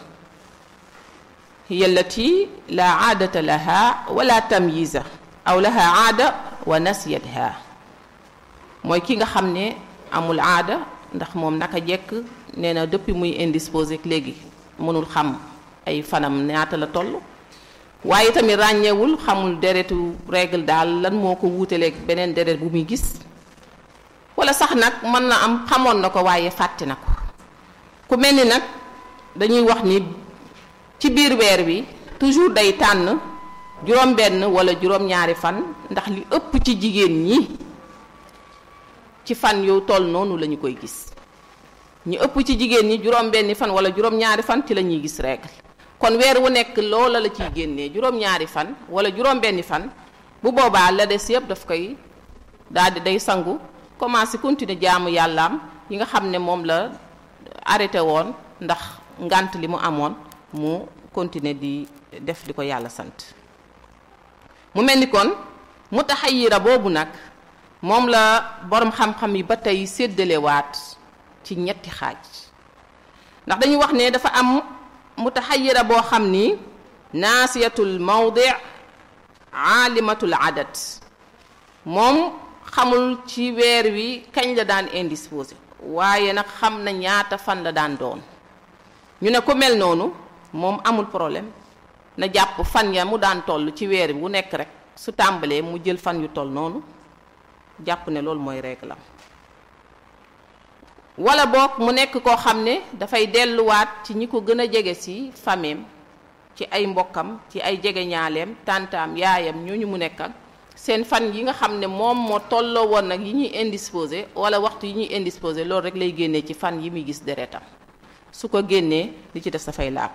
hiya allati la aadata laha wala tamyiza aw laha aada wa nasiyatha mooy ki nga xam ne amul aada ndax moom naka jekk nee na depuis muy indisposé léegi mënul xam ay fanam ñaata la toll waaye tamit ràññeewul xamul deretu règle daal lan moo ko wuutaleeg beneen deret bu muy gis wala sax nag mën na am xamoon na ko waaye fàtte na ko. ku mel ni nag dañuy wax ni ci biir weer bi toujours day tànn juróom benn wala juróom ñaari fan ndax li ëpp ci jigéen ñi ci fan yow toll noonu la ñu koy gis ñu ëpp ci jigéen ñi juróom benni fan wala juróom ñaari fan ci la ñuy gis règle. kon weer wu nekk loola la ciy génnee juróom ñaari fan wala juróom benni fan bu boobaa la des yëpp daf koy daal di day sangu commencé continuer jaamu yàllaam yi nga xam ne moom la arrêté woon ndax ngant li mu amoon mu continuer di def di ko yàlla sant. mu mel ni kon mutaxayira boobu nag moom la borom xam-xam yi ba tey séddalewaat ci ñetti xaaj ndax dañuy wax ne dafa am mutaxayira boo xam ni naasiyatul mawdi aalimatul adad moom xamul ci weer wi kañ la daan indisposé waaye nag xam na ñaata fan la daan doon. ñu ne ku mel noonu moom amul problème na jàpp fan ya mu daan toll ci weer wi wu nekk rek su tàmbalee mu jël fan yu toll noonu jàpp ne loolu mooy réglam. wala boog mu nekk koo xam ne dafay delluwaat ci ñi ko gën a jege ci fameem ci ay mbokkam ci ay jege ñaaleem tàntaam yaayam ñooñu mu nekk ak seen fan yi nga xam ne moom moo tolloo woon nag yi ñuy indisposé wala waxtu yi ñuy indisposé loolu rek lay génnee ci fan yi muy gis deretam su ko génnee li ci des dafay laab.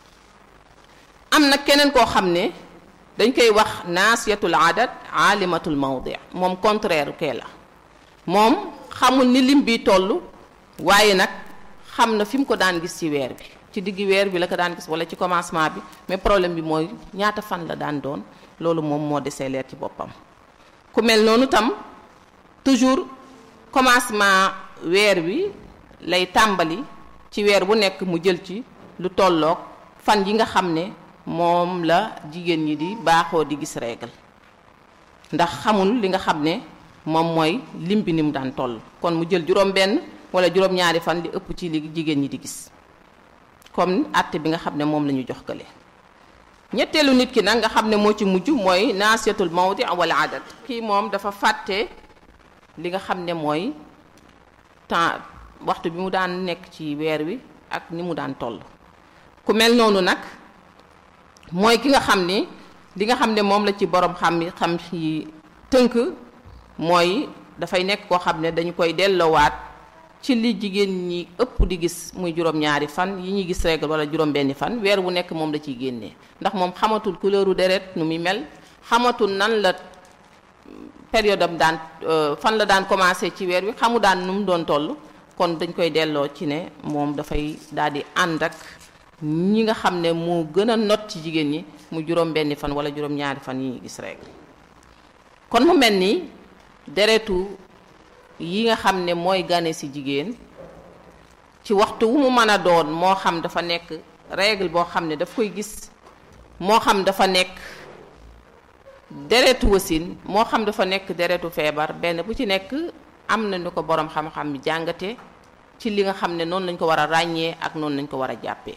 am nag keneen koo xam ne dañ koy wax naasiyatul adad aalimatul mawdi moom contraire kee la moom xamul ni lim bi toll waaye nag xam na fi mu ko daan gis ci weer bi ci diggi weer bi la ko daan gis wala ci commencement bi mais problème bi mooy ñaata fan la daan doon loolu moom moo desee leer ci boppam. ku mel noonu tam toujours commencement weer bi lay tàmbali ci weer bu nekk mu jël ci lu tolloog fan yi nga xam ne moom la jigéen ñi di baaxoo di gis règle ndax xamul li nga xam ne moom mooy lim bi ni mu daan toll kon mu jël juróom benn wala juróom-ñaari fan li ëpp ci li jigéen ñi di gis comme àtte bi nga xam ne moom la ñu jox kële. ñetteelu nit ki nag nga xam ne moo ci mujj mooy naasiyatul mawdi wala adad kii moom dafa fàtte li nga xam ne mooy temps waxtu bi mu daan nekk ci weer wi ak ni mu daan toll. ku mel noonu nag mooy ki nga xam ni li nga xam ne moom la ci borom xam xam yi tënk mooy dafay nekk koo xam ne dañu koy delloowaat ci li jigéen ñi ëpp di gis muy juróom-ñaari fan yi ñuy gis règle wala juróom-benni fan weer wu nekk moom la ciy génnee ndax moom xamatul couleuru deret nu muy mel xamatul nan la période am daan fan la daan commencé ci weer wi xamu daan nu mu doon toll kon dañ koy delloo ci ne moom dafay daal di ànd ak ñi nga xam ne moo gën a not ci jigéen ñi mu juróom-benni fan wala juróom-ñaari fan yi ñuy gis règle kon mu mel ni deretu yi nga xam ne mooy gane ci jigéen ci waxtu wu mu mën a doon moo xam dafa nekk règle boo xam ne daf koy gis moo xam dafa nekk deretu wasin moo xam dafa nekk deretu feebar benn bu ci nekk am na ñu ko borom xam-xam mi jàngate ci li nga xam ne noonu lañ ko war a ràññee ak noonu lañ ko war a jàppee.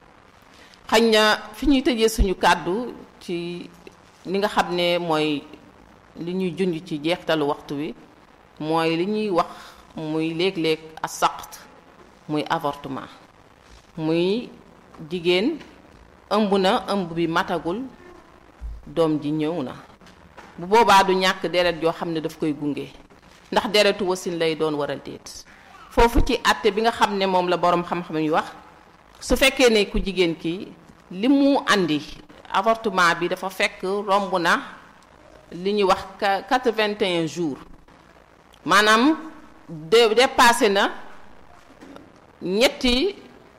xañ na fi ñuy tëjee suñu kàddu ci li nga xam ne mooy li ñuy junj ci jeextalu waxtu wi mooy li ñuy wax muy léeg-léeg as-saqt muy avortement muy jigéen ëmb na ëmb bi matagul doom ji ñëw na bu boobaa du ñàkk deret yoo xam ne daf koy gunge ndax deretu wasin lay doon waral déet foofu ci àtte bi nga xam ne moom la borom xam-xam yi wax su fekkee ne ku jigéen ki li mu andi avortement bi dafa fekk romb na li ñuy wax quatre-vingt-un jours maanaam de dépassé na ñetti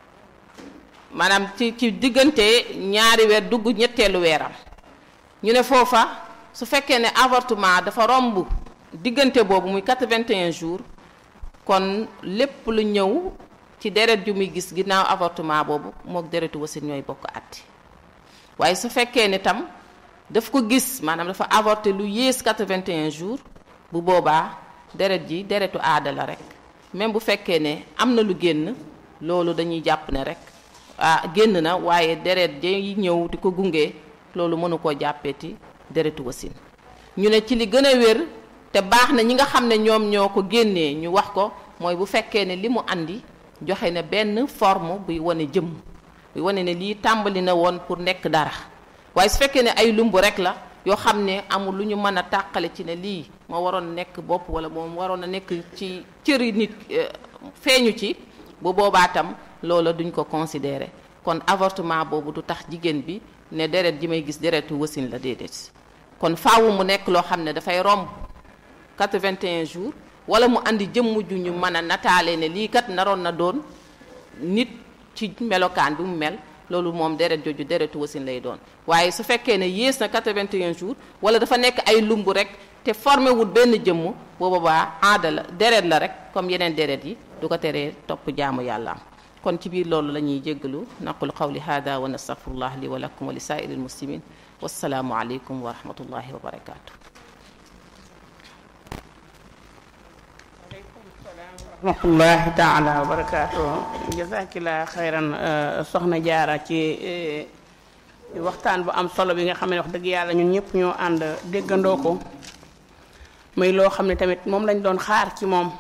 maanaam ci ci diggante ñaari weer dugg ñetteelu weeram ñu ne foofa su fekkee ne avortement dafa romb diggante boobu muy quatre-vingt-un jours kon lépp lu ñëw ci deret ju muy gis ginnaaw avortement boobu mook deretu wasin ñooy bokk àtte waaye su fekkee ne tam daf ko gis maanaam dafa avorté lu yées quatre-vingt-un jours bu boobaa deret ji deretu aada la rek même bu fekkee ne am na lu génn loolu dañuy jàpp ne rek ah génn na waaye deret ji ñëw di ko gunge loolu mënu koo jàppeeti deretu wasin ñu ne ci li gën a wér te baax na ñi nga xam ne ñoom ñoo ko génnee ñu wax ko mooy bu fekkee ne li mu andi joxe na benn forme buy wane jëmm buy wane ne lii tàmbali na woon pour nekk dara waaye su fekkee ne ay lumb rek la yoo xam ne amul lu ñu mën a tàqale ci ne lii moo waroon nekk bopp wala moom waroon a nekk ci cëri nit feeñu ci bu boobaa tam loola duñ ko considérer kon avortement boobu du tax jigéen bi ne deret ji may gis deretu wasin la déedéet kon faawu mu nekk loo xam ne dafay romb quatre-vingt-un jours wala mu andi jëmm ju ñu mën a nataale ne lii kat naroon na doon nit ci melokaan bi mu mel loolu moom deret jooju deretu wasin lay doon waaye su fekkee ne yées na quatre-vingt-un jours wala dafa nekk ay lumb rek te formé wul benn jëmm boobaa aada la deret la rek comme yeneen deret yi du ko teree topp jaamu yàlla am kon ci biir loolu la ñuy jéggalu naqulu qawli hada wa nastaghfirullah li wa lakum wa li saa'iril muslimin wassalaamu aleykum wa rahmatullahi wa barakaatu. rahmatullahi taala wa barakaatu jazakillah xayran soxna jaara ci waxtaan bu am solo bi nga xam ne wax dëgg yàlla ñun ñëpp ñoo ànd déggandoo ko muy loo xam ne tamit moom lañ doon xaar ci moom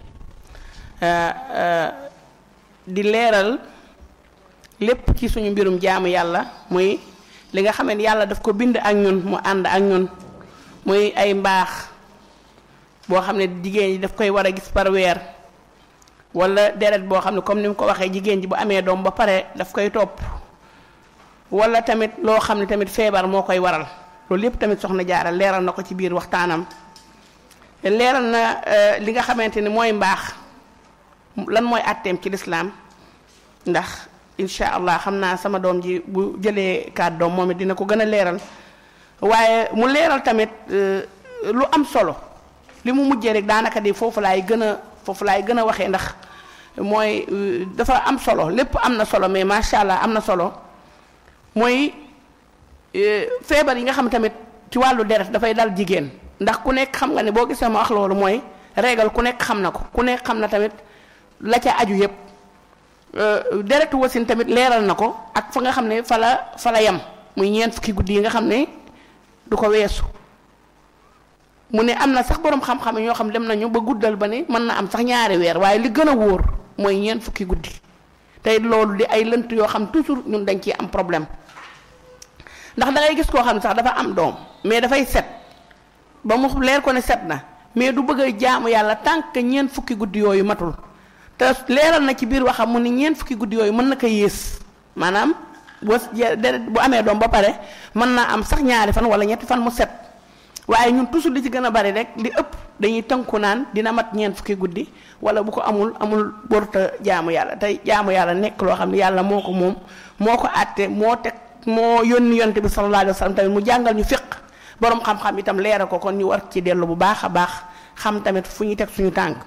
di leeral lépp ci suñu mbirum jaamu yàlla muy li nga xam ne yàlla daf ko bind ak ñun mu ànd ak ñun muy ay mbaax boo xam ne jigéen ñi daf koy war a gis par weer wala deret boo xam ne comme ni mu ko waxee jigéen ji bu amee doom ba pare daf koy topp wala tamit loo xam ne tamit feebar moo koy waral loolu yépp tamit soxna Jaara leeral na ko ci biir waxtaanam leeral na li nga xamante ni mooy mbaax lan mooy àtteem ci lislaam ndax incha allah xam naa sama doom ji bu jëlee kàddoom moom it dina ko gën a leeral waaye mu leeral tamit lu am solo li mu mujjee rek daanaka di foofu laay gën a foofu laay gën a waxee ndax mooy dafa am solo lépp am na solo mais macha allah am na solo mooy feebar yi nga xam tamit ci wàllu deret dafay dal jigéen ndax ku nekk xam nga ne boo gisee ma wax loolu mooy régal ku nekk xam na ko ku nekk xam na tamit la ca aju yépp deretu wasin tamit leeral na ko ak fa nga xam ne fa la fa la yem muy ñeent fukki guddi yi nga xam ne du ko weesu mu ne am na sax boroom xam-xam ñoo xam dem nañu ba guddal ba ne mën na am sax ñaari weer waaye li gën a wóor mooy ñeent fukki guddi tey loolu di ay lënt yoo xam toujours ñun dañ ciy am problème ndax da ngay gis koo xam ne sax dafa am doom mais dafay set ba mu leer ko ne set na mais du bëgg a jaamu yàlla tant que ñeent fukki guddi yooyu matul te leeral na ci biir waxam mu ni ñeent fukki guddi yooyu mën na ko yées maanaam boo bu amee doom ba pare mën naa am sax ñaari fan wala ñetti fan mu set waaye ñun toujours li ci gën a bari rek li ëpp dañuy tënku naan dina mat ñeent fukki guddi wala bu ko amul amul borta jaamu yàlla tey jaamu yàlla nekk loo xam ne yàlla moo ko moom moo ko àtte moo teg moo yónni yonte bi sallallahu alayhi wa sallam tamit mu jàngal ñu fiq borom xam-xam itam leeral ko kon ñu war ci dellu bu baax a baax xam tamit fu ñuy teg suñu tànk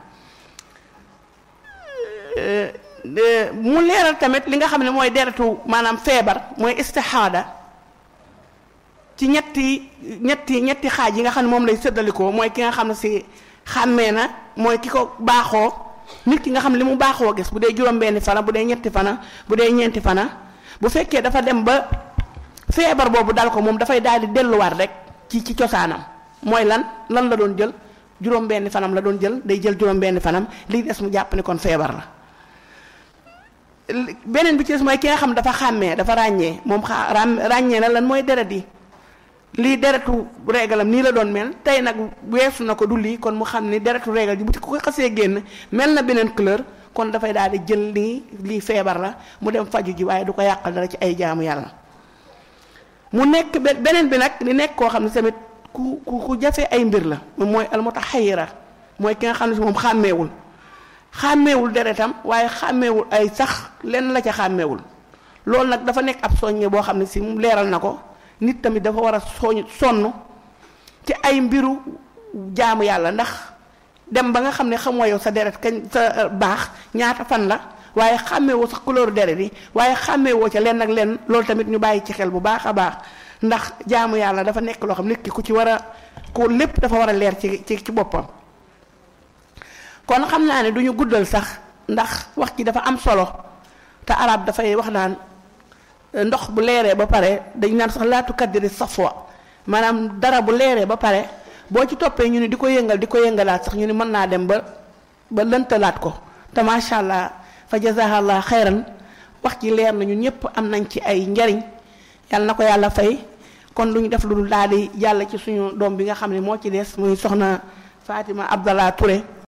mu leeral tamit li nga xam ne mooy deretu maanaam feebar mooy istihada ci ñetti ñetti ñetti xaaj yi nga xam ne moom lay séddalikoo mooy ki nga xam ne si xàmmee na mooy ki ko baaxoo nit ki nga xam ne li mu baaxoo gis bu dee juróom-benni fana bu dee ñetti fana bu dee ñeenti fana bu fekkee dafa dem ba feebar boobu dal ko moom dafay daal di delluwaat rek ci ci cosaanam mooy lan lan la doon jël juróom-benni fanam la doon jël day jël juróom-benni fanam lii des mu jàpp ni kon feebar la. beneen bi ci des mooy ki nga xam dafa xàmmee dafa ràññee moom xa ràññee na lan mooy deret yi lii deretu régalam nii la doon mel tey nag weesu na ko du lii kon mu xam ni deretu régal ji bu ci ko xasee génn mel na beneen couleur kon dafay daal di jël lii lii feebar la mu dem faju ji waaye du ko yàqal dara ci ay jaamu yàlla. mu nekk beneen bi nag di nekk koo xam ne tamit ku ku ku jafe ay mbir la moom mooy almutaxayira mooy ki nga xam ne si moom xàmmeewul xàmmeewul deretam waaye xàmmeewul ay sax lenn la ca xàmmeewul loolu nag dafa nekk ab soññe boo xam ne si mu leeral na ko nit tamit dafa war a soñ sonn ci ay mbiru jaamu yàlla ndax dem ba nga xam ne xamoo yow sa deret kañ sa baax ñaata fan la waaye xàmmeewoo sax couleur deret yi waaye xàmmeewoo ca lenn ak lenn loolu tamit ñu bàyyi ci xel bu baax a baax ndax jaamu yàlla dafa nekk loo xam nit ki ku ci war a ku lépp dafa war a leer ci ci ci boppam. kon xam naa ne du ñu guddal sax ndax wax ci dafa am solo te arab dafay wax naan ndox bu leeree ba pare dañ naan sax laatu kaddiri safwa maanaam dara bu leeree ba pare boo ci toppee ñu ni di ko yëngal di ko yëngalaat sax ñu ni mën naa dem ba ba lëntalaat ko te macha allah fa jazahallah xayran wax ci leer na ñun ñëpp am nañ ci ay njariñ yàlla na ko yàlla fay kon lu ñu def lu dul daal di jàll ci suñu doom bi nga xam ne moo ci des muy soxna Fatima Abdallah Touré.